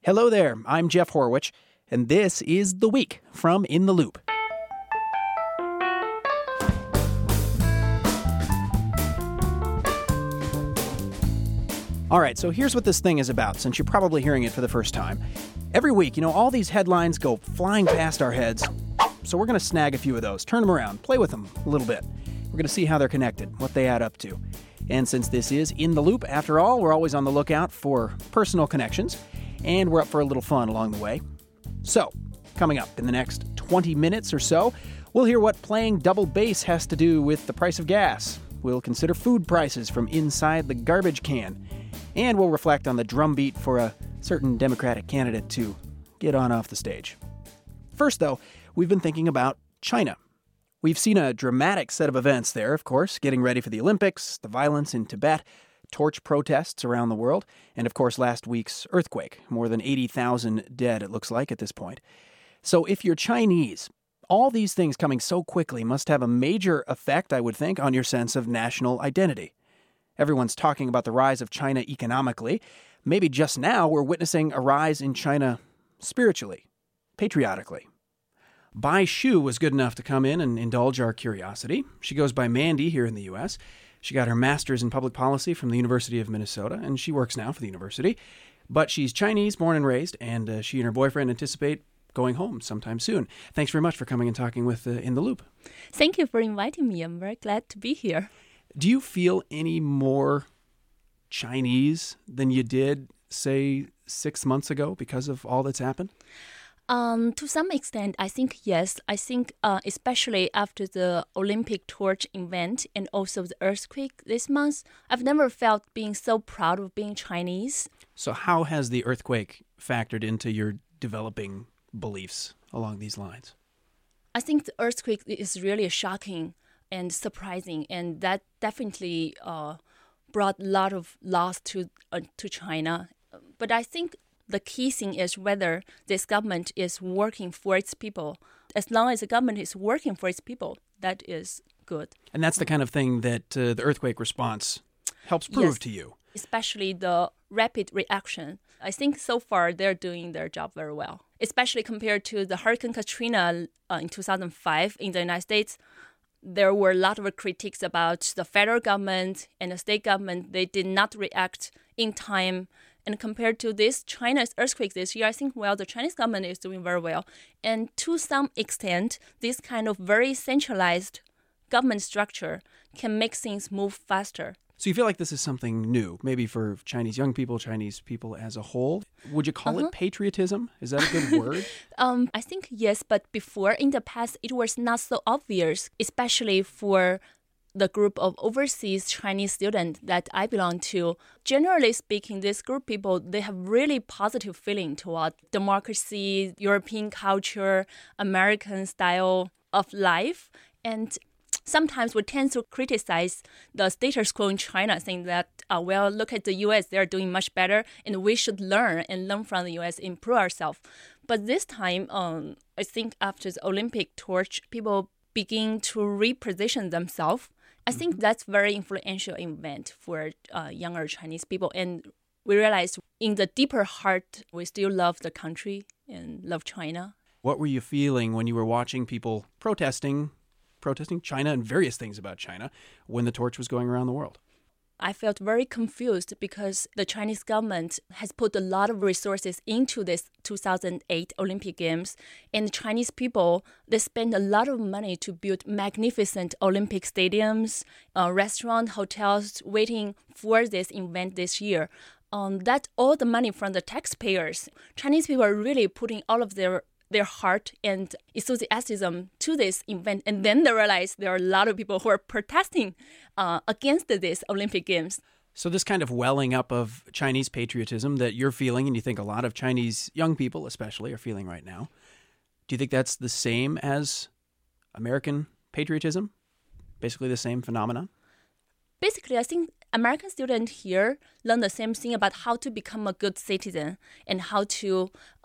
Hello there, I'm Jeff Horwich, and this is The Week from In the Loop. All right, so here's what this thing is about, since you're probably hearing it for the first time. Every week, all these headlines go flying past our heads, so we're going to snag a few of those, turn them around, play with them a little bit. We're going to see how they're connected, what they add up to. And since this is In the Loop, after all, we're always on the lookout for personal connections, and we're up for a little fun along the way. So, coming up in the next 20 minutes or so, we'll hear what playing double bass has to do with the price of gas. We'll consider food prices from inside the garbage can. And we'll reflect on the drumbeat for a certain Democratic candidate to get on off the stage. First, though, we've been thinking about China. We've seen a dramatic set of events there, of course, getting ready for the Olympics, the violence in Tibet, torch protests around the world, and of course last week's earthquake. More than 80,000 dead, it looks like, at this point. So if you're Chinese, all these things coming so quickly must have a major effect, I would think, on your sense of national identity. Everyone's talking about the rise of China economically. Maybe just now we're witnessing a rise in China spiritually, patriotically. Bai Shu was good enough to come in and indulge our curiosity. She goes by Mandy here in the U.S. She got her master's in public policy from the University of Minnesota, and she works now for the university. But she's Chinese, born and raised, and she and her boyfriend anticipate going home sometime soon. Thanks very much for coming and talking with In the Loop. Thank you for inviting me. I'm very glad to be here. Do you feel any more Chinese than you did, say, 6 months ago because of all that's happened? To some extent, I think yes. I think especially after the Olympic torch event and also the earthquake this month, I've never felt being so proud of being Chinese. So how has the earthquake factored into your developing beliefs along these lines? I think the earthquake is really shocking and surprising, and that definitely brought a lot of loss to China. But I think the key thing is whether this government is working for its people. As long as the government is working for its people, that is good. And that's the kind of thing that the earthquake response helps prove to you. Especially the rapid reaction. I think so far they're doing their job very well, especially compared to the Hurricane Katrina in 2005 in the United States. There were a lot of critiques about the federal government and the state government. They did not react in time. And compared to this China's earthquake this year, I think, the Chinese government is doing very well. And to some extent, this kind of very centralized government structure can make things move faster. So you feel like this is something new, maybe for Chinese young people, Chinese people as a whole. Would you call it patriotism? Is that a good word? I think yes, but before, in the past, it was not so obvious, especially for the group of overseas Chinese students that I belong to. Generally speaking, this group of people, they have really positive feeling toward democracy, European culture, American style of life. And sometimes we tend to criticize the status quo in China, saying that, look at the U.S., they're doing much better, and we should learn from the U.S., improve ourselves. But this time, I think after the Olympic torch, people begin to reposition themselves. I think that's very influential event for younger Chinese people. And we realize in the deeper heart, we still love the country and love China. What were you feeling when you were watching people protesting China and various things about China when the torch was going around the world? I felt very confused because the Chinese government has put a lot of resources into this 2008 Olympic Games, and the Chinese people, they spend a lot of money to build magnificent Olympic stadiums, restaurants, hotels, waiting for this event this year. That's all the money from the taxpayers. Chinese people are really putting all of their heart and enthusiasm to this event. And then they realize there are a lot of people who are protesting against this Olympic Games. So this kind of welling up of Chinese patriotism that you're feeling, and you think a lot of Chinese young people especially are feeling right now, do you think that's the same as American patriotism? Basically the same phenomenon? Basically, I think American students here learn the same thing about how to become a good citizen and how to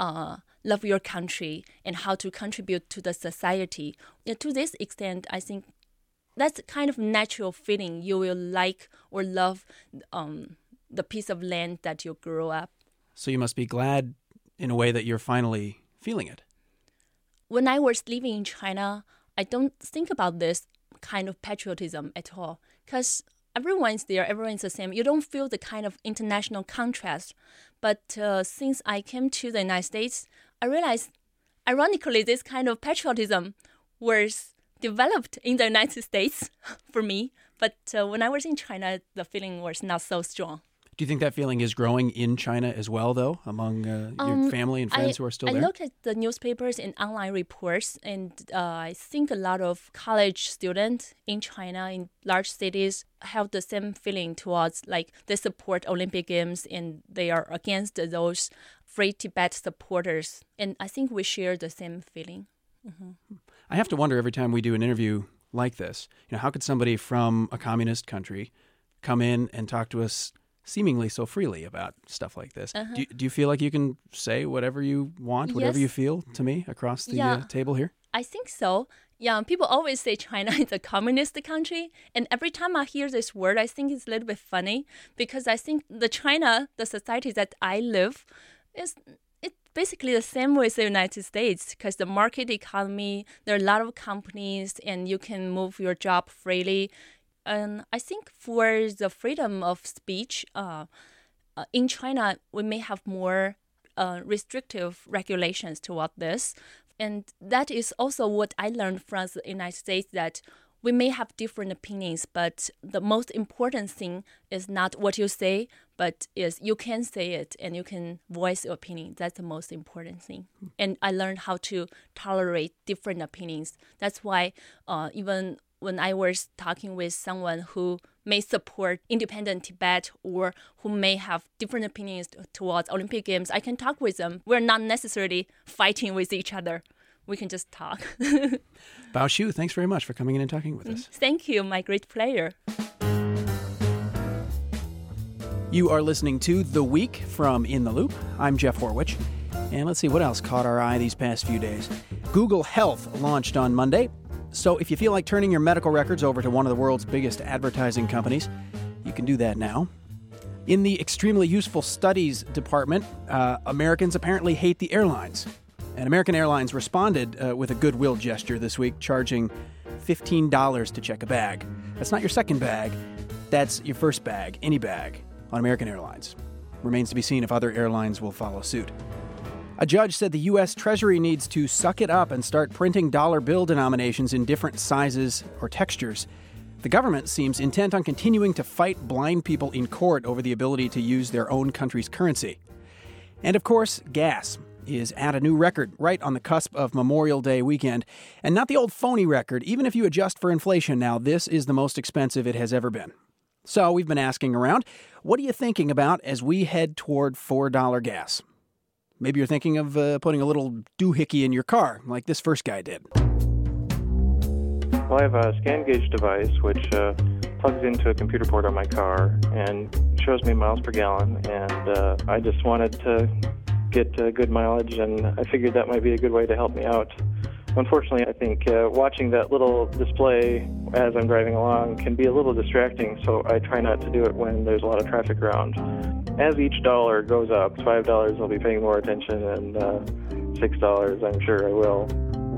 love your country and how to contribute to the society. To this extent, I think that's kind of natural feeling. You will like or love the piece of land that you grew up. So you must be glad in a way that you're finally feeling it? When I was living in China, I don't think about this kind of patriotism at all because everyone's there, everyone's the same. You don't feel the kind of international contrast. But since I came to the United States, I realized, ironically, this kind of patriotism was developed in the United States for me. But when I was in China, the feeling was not so strong. Do you think that feeling is growing in China as well, though, among your family and friends who are still there? I look at the newspapers and online reports, and I think a lot of college students in China, in large cities, have the same feeling towards, like, they support Olympic Games and they are against those Free Tibet supporters. And I think we share the same feeling. Mm-hmm. I have to wonder every time we do an interview like this, how could somebody from a communist country come in and talk to us seemingly so freely about stuff like this? Uh-huh. Do you feel like you can say whatever you want, whatever you feel to me across the table here? I think so. Yeah, people always say China is a communist country. And every time I hear this word, I think it's a little bit funny because I think the society that I live, it's basically the same with the United States because the market economy, there are a lot of companies and you can move your job freely. And I think for the freedom of speech, in China, we may have more restrictive regulations toward this. And that is also what I learned from the United States, that we may have different opinions, but the most important thing is not what you say, but is you can say it and you can voice your opinion. That's the most important thing. And I learned how to tolerate different opinions. That's why even when I was talking with someone who may support independent Tibet or who may have different opinions towards Olympic Games, I can talk with them. We're not necessarily fighting with each other. We can just talk. Bao Xu, thanks very much for coming in and talking with us. Thank you, my great pleasure. You are listening to The Week from In the Loop. I'm Jeff Horwich. And let's see what else caught our eye these past few days. Google Health launched on Monday. So if you feel like turning your medical records over to one of the world's biggest advertising companies, you can do that now. In the extremely useful studies department, Americans apparently hate the airlines. And American Airlines responded with a goodwill gesture this week, charging $15 to check a bag. That's not your second bag. That's your first bag, any bag, on American Airlines. Remains to be seen if other airlines will follow suit. A judge said the U.S. Treasury needs to suck it up and start printing dollar bill denominations in different sizes or textures. The government seems intent on continuing to fight blind people in court over the ability to use their own country's currency. And of course, gas is at a new record right on the cusp of Memorial Day weekend. And not the old phony record. Even if you adjust for inflation now, this is the most expensive it has ever been. So we've been asking around, what are you thinking about as we head toward $4 gas? Maybe you're thinking of putting a little doohickey in your car, like this first guy did. Well, I have a scan gauge device which plugs into a computer port on my car and shows me miles per gallon. And I just wanted to get good mileage, and I figured that might be a good way to help me out. Unfortunately, I think watching that little display as I'm driving along can be a little distracting, so I try not to do it when there's a lot of traffic around. As each dollar goes up, $5 I'll be paying more attention, and $6 I'm sure I will.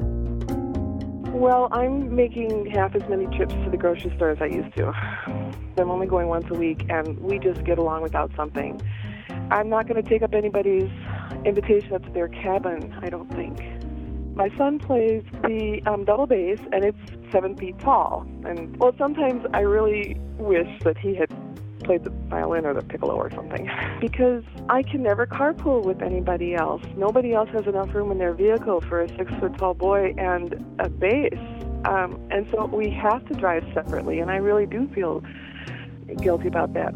Well, I'm making half as many trips to the grocery store as I used to. I'm only going once a week, and we just get along without something. I'm not going to take up anybody's invitation up to their cabin, I don't think. My son plays the double bass, and it's 7 feet tall. And, well, sometimes I really wish that he had played the violin or the piccolo or something, because I can never carpool with anybody else. Nobody else has enough room in their vehicle for a 6-foot-tall boy and a bass. And so we have to drive separately, and I really do feel guilty about that.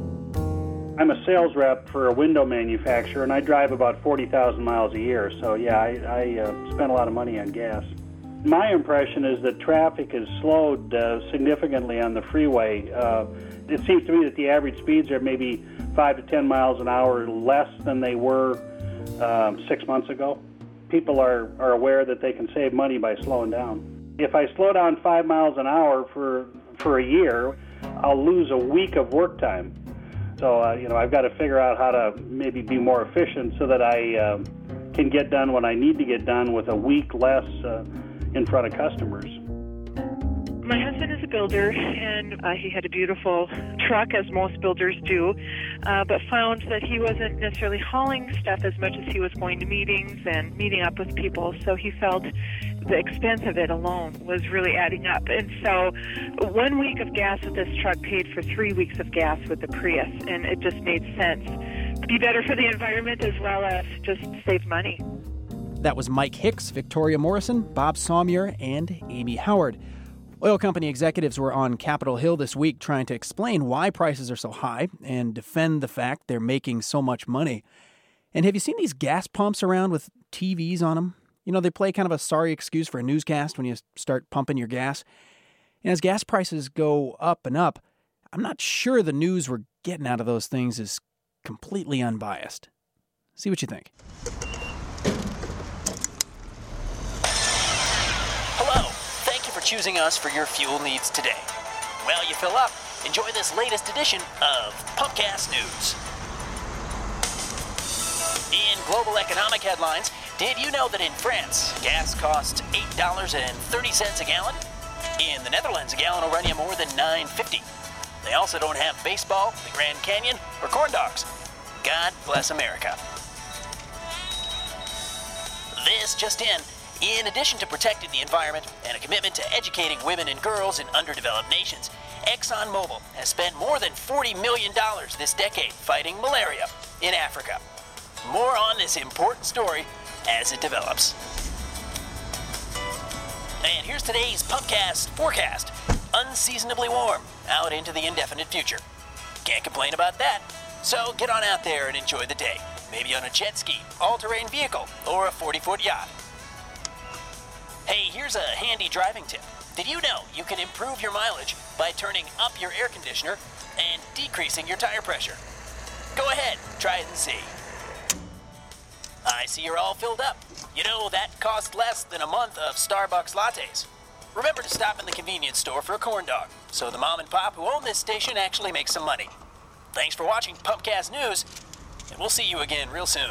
I'm a sales rep for a window manufacturer, and I drive about 40,000 miles a year. So, yeah, I spend a lot of money on gas. My impression is that traffic has slowed significantly on the freeway. It seems to me that the average speeds are maybe 5 to 10 miles an hour less than they were 6 months ago. People are aware that they can save money by slowing down. If I slow down 5 miles an hour for a year, I'll lose a week of work time. So, I've got to figure out how to maybe be more efficient so that I can get done what I need to get done with a week less in front of customers. My husband is a builder, and he had a beautiful truck, as most builders do, but found that he wasn't necessarily hauling stuff as much as he was going to meetings and meeting up with people, so he felt the expense of it alone was really adding up. And so 1 week of gas with this truck paid for 3 weeks of gas with the Prius, and it just made sense. Be better for the environment as well as just save money. That was Mike Hicks, Victoria Morrison, Bob Saumier, and Amy Howard. Oil company executives were on Capitol Hill this week trying to explain why prices are so high and defend the fact they're making so much money. And have you seen these gas pumps around with TVs on them? You know, they play kind of a sorry excuse for a newscast when you start pumping your gas. And as gas prices go up and up, I'm not sure the news we're getting out of those things is completely unbiased. See what you think. Hello. Thank you for choosing us for your fuel needs today. While you fill up, enjoy this latest edition of Pumpcast News. In global economic headlines, did you know that in France, gas costs $8.30 a gallon? In the Netherlands, a gallon will run you more than $9.50. They also don't have baseball, the Grand Canyon, or corn dogs. God bless America. This just in addition to protecting the environment and a commitment to educating women and girls in underdeveloped nations, ExxonMobil has spent more than $40 million this decade fighting malaria in Africa. More on this important story as it develops. And here's today's Pumpcast forecast. Unseasonably warm out into the indefinite future. Can't complain about that. So get on out there and enjoy the day. Maybe on a jet ski, all-terrain vehicle, or a 40-foot yacht. Hey, here's a handy driving tip. Did you know you can improve your mileage by turning up your air conditioner and decreasing your tire pressure? Go ahead, try it and see. I see you're all filled up. You know, that costs less than a month of Starbucks lattes. Remember to stop in the convenience store for a corn dog, so the mom and pop who own this station actually make some money. Thanks for watching Pumpcast News, and we'll see you again real soon.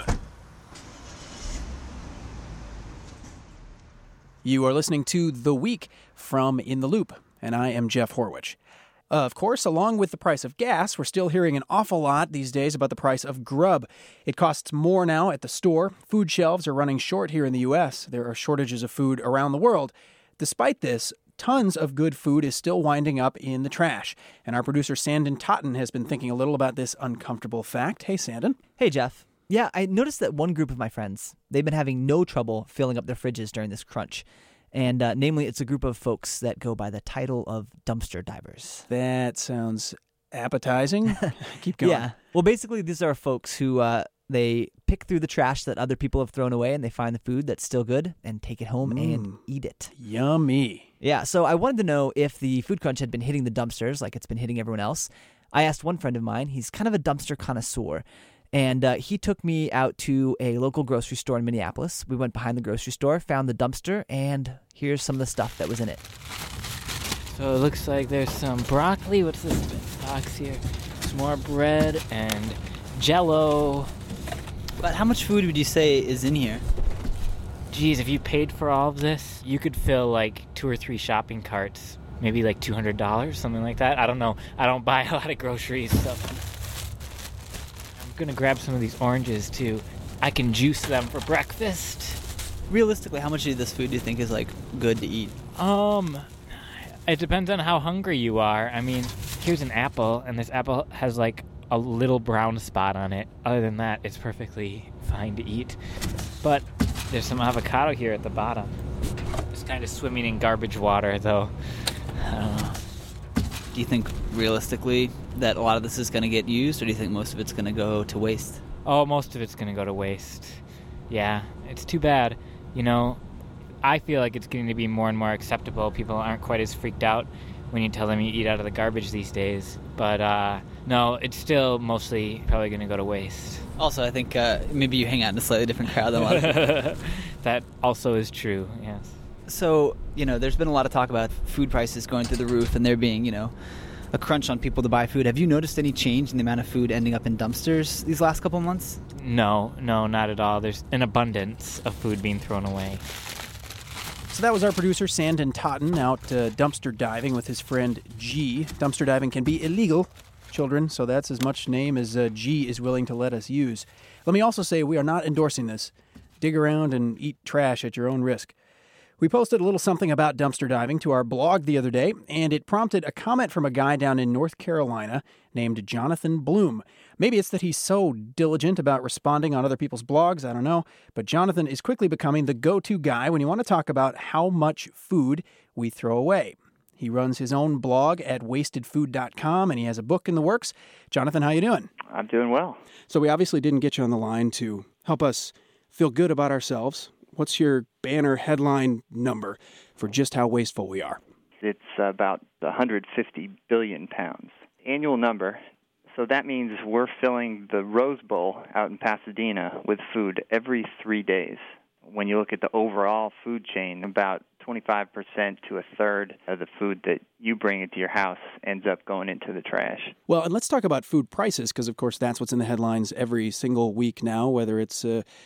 You are listening to The Week from In the Loop, and I am Jeff Horwich. Of course, along with the price of gas, we're still hearing an awful lot these days about the price of grub. It costs more now at the store. Food shelves are running short here in the U.S. There are shortages of food around the world. Despite this, tons of good food is still winding up in the trash. And our producer, Sandon Totten, has been thinking a little about this uncomfortable fact. Hey, Sandon. Hey, Jeff. Yeah, I noticed that one group of my friends, they've been having no trouble filling up their fridges during this crunch. And namely, it's a group of folks that go by the title of dumpster divers. That sounds appetizing. Keep going. Yeah. Well, basically, these are folks who they pick through the trash that other people have thrown away, and they find the food that's still good and take it home and eat it. Yummy. Yeah, so I wanted to know if the food crunch had been hitting the dumpsters like it's been hitting everyone else. I asked one friend of mine, he's kind of a dumpster connoisseur, and he took me out to a local grocery store in Minneapolis. We went behind the grocery store, found the dumpster, and here's some of the stuff that was in it. So it looks like there's some broccoli. What's this box here? Some more bread and Jell-O. But how much food would you say is in here? Geez, if you paid for all of this, you could fill like 2 or 3 shopping carts. Maybe like $200, something like that. I don't know. I don't buy a lot of groceries, so I'm going to grab some of these oranges, too. I can juice them for breakfast. Realistically, how much of this food do you think is, like, good to eat? It depends on how hungry you are. I mean, here's an apple, and this apple has, like, a little brown spot on it. Other than that, it's perfectly fine to eat. But there's some avocado here at the bottom. It's kind of swimming in garbage water, though. I don't know. Do you think, realistically, that a lot of this is going to get used, or do you think most of it's going to go to waste? Oh, most of it's going to go to waste. Yeah, it's too bad. You know, I feel like it's getting to be more and more acceptable. People aren't quite as freaked out when you tell them you eat out of the garbage these days. But, no, it's still mostly probably going to go to waste. Also, I think maybe you hang out in a slightly different crowd than a lot of people. That also is true, yes. So, you know, there's been a lot of talk about food prices going through the roof and there being, you know, a crunch on people to buy food. Have you noticed any change in the amount of food ending up in dumpsters these last couple months? No, not at all. There's an abundance of food being thrown away. So that was our producer, Sandon Totten, out dumpster diving with his friend G. Dumpster diving can be illegal, children, so that's as much name as G is willing to let us use. Let me also say we are not endorsing this. Dig around and eat trash at your own risk. We posted a little something about dumpster diving to our blog the other day, and it prompted a comment from a guy down in North Carolina named Jonathan Bloom. Maybe it's that he's so diligent about responding on other people's blogs, I don't know, but Jonathan is quickly becoming the go-to guy when you want to talk about how much food we throw away. He runs his own blog at wastedfood.com, and he has a book in the works. Jonathan, how you doing? I'm doing well. So we obviously didn't get you on the line to help us feel good about ourselves. What's your banner headline number for just how wasteful we are? It's about 150 billion pounds. Annual number. So that means we're filling the Rose Bowl out in Pasadena with food every 3 days. When you look at the overall food chain, about 25% to a third of the food that you bring into your house ends up going into the trash. Well, and let's talk about food prices, because, of course, that's what's in the headlines every single week now, whether it's,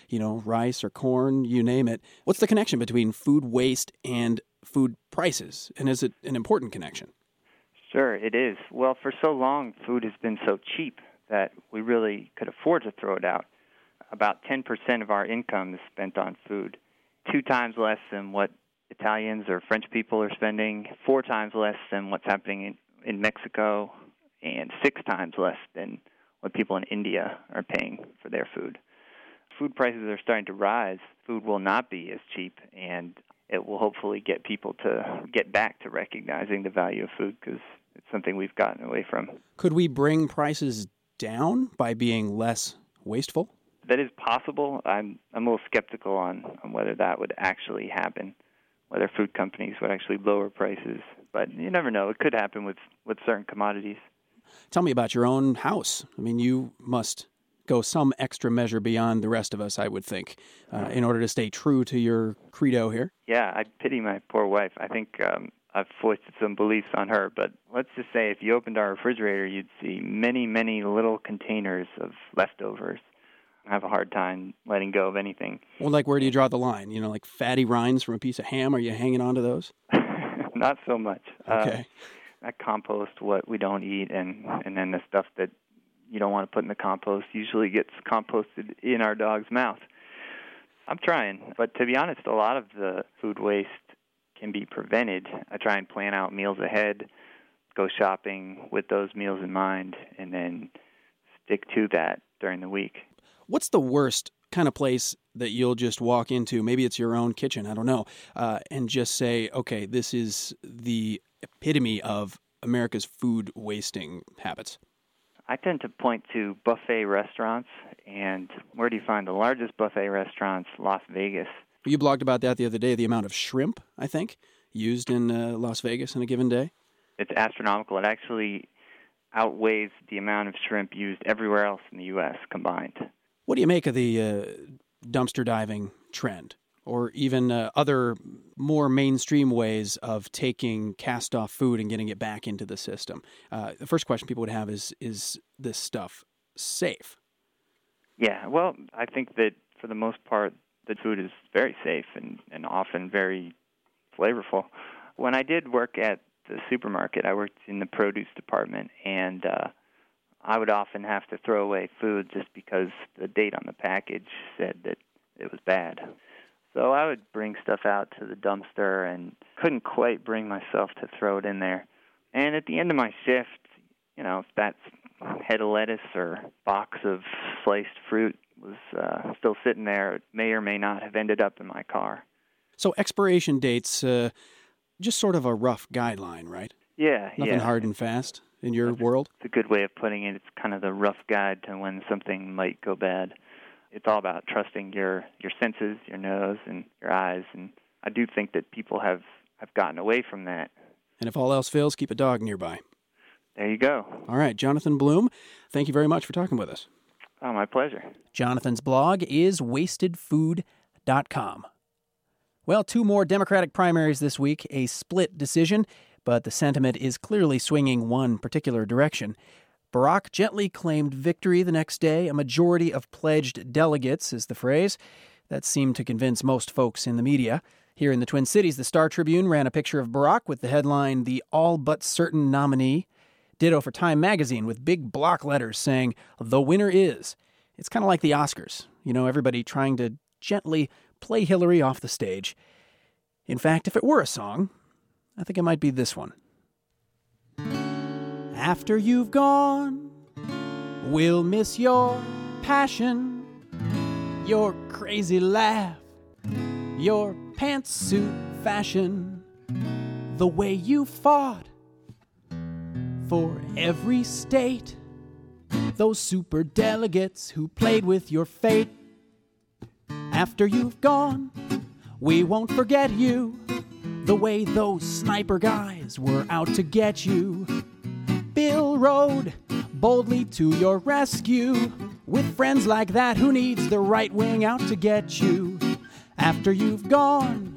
rice or corn, you name it. What's the connection between food waste and food prices? And is it an important connection? Sure, it is. Well, for so long, food has been so cheap that we really could afford to throw it out. About 10% of our income is spent on food, 2 times less than what Italians or French people are spending, 4 times less than what's happening in Mexico, and 6 times less than what people in India are paying for their food. Food prices are starting to rise. Food will not be as cheap, and it will hopefully get people to get back to recognizing the value of food, because it's something we've gotten away from. Could we bring prices down by being less wasteful? That is possible. I'm a little skeptical on whether that would actually happen, whether food companies would actually lower prices. But you never know. It could happen with certain commodities. Tell me about your own house. I mean, you must go some extra measure beyond the rest of us, I would think, in order to stay true to your credo here. Yeah, I pity my poor wife. I think I've foisted some beliefs on her. But let's just say if you opened our refrigerator, you'd see many, many little containers of leftovers. I have a hard time letting go of anything. Well, like, where do you draw the line? Like fatty rinds from a piece of ham? Are you hanging on to those? Not so much. Okay. I compost what we don't eat, and then the stuff that you don't want to put in the compost usually gets composted in our dog's mouth. I'm trying, but to be honest, a lot of the food waste can be prevented. I try and plan out meals ahead, go shopping with those meals in mind, and then stick to that during the week. What's the worst kind of place that you'll just walk into? Maybe it's your own kitchen, I don't know, and just say, okay, this is the epitome of America's food wasting habits? I tend to point to buffet restaurants, and where do you find the largest buffet restaurants? Las Vegas. You blogged about that the other day, the amount of shrimp, I think, used in Las Vegas in a given day. It's astronomical. It actually outweighs the amount of shrimp used everywhere else in the U.S. combined. What do you make of the dumpster diving trend, or even other more mainstream ways of taking cast-off food and getting it back into the system? The first question people would have is this stuff safe? Yeah, well, I think that for the most part, the food is very safe and often very flavorful. When I did work at the supermarket, I worked in the produce department, and I would often have to throw away food just because the date on the package said that it was bad. So I would bring stuff out to the dumpster and couldn't quite bring myself to throw it in there. And at the end of my shift, if that head of lettuce or box of sliced fruit was still sitting there, it may or may not have ended up in my car. So expiration dates, just sort of a rough guideline, right? Yeah. Nothing hard and fast in your world? It's a good way of putting it. It's kind of the rough guide to when something might go bad. It's all about trusting your senses, your nose, and your eyes. And I do think that people have gotten away from that. And if all else fails, keep a dog nearby. There you go. All right, Jonathan Bloom, thank you very much for talking with us. Oh, my pleasure. Jonathan's blog is wastedfood.com. Well, 2 more Democratic primaries this week, a split decision. but the sentiment is clearly swinging one particular direction. Barack gently claimed victory the next day. A majority of pledged delegates is the phrase. That seemed to convince most folks in the media. Here in the Twin Cities, the Star Tribune ran a picture of Barack with the headline, "The All But Certain Nominee." Ditto for Time magazine with big block letters saying, "The winner is." It's kind of like the Oscars. You know, everybody trying to gently play Hillary off the stage. In fact, if it were a song, I think it might be this one. After you've gone, we'll miss your passion, your crazy laugh, your pantsuit fashion, the way you fought for every state, those super delegates who played with your fate. After you've gone, we won't forget you, the way those sniper guys were out to get you. Bill rode boldly to your rescue. With friends like that, who needs the right wing out to get you? After you've gone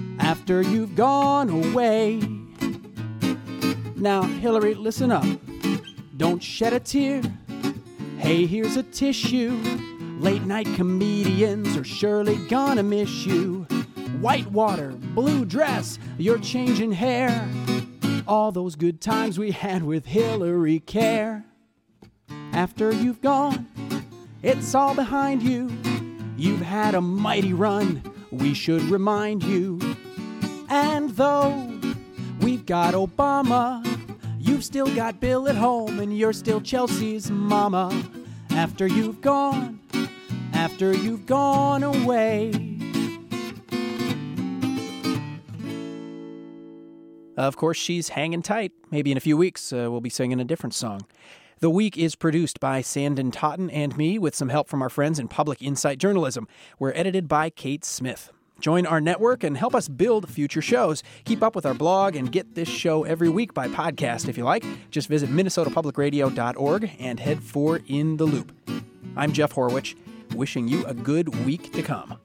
away. Now, Hillary, listen up. Don't shed a tear. Hey, here's a tissue. Late night comedians are surely gonna miss you. Whitewater, blue dress, you're changing hair. All those good times we had with Hillary Care. After you've gone, it's all behind you. You've had a mighty run, we should remind you. And though we've got Obama, you've still got Bill at home and you're still Chelsea's mama. After you've gone away. Of course, she's hanging tight. Maybe in a few weeks, we'll be singing a different song. The Week is produced by Sandon Totten and me with some help from our friends in Public Insight Journalism. We're edited by Kate Smith. Join our network and help us build future shows. Keep up with our blog and get this show every week by podcast if you like. Just visit minnesotapublicradio.org and head for In the Loop. I'm Jeff Horwich, wishing you a good week to come.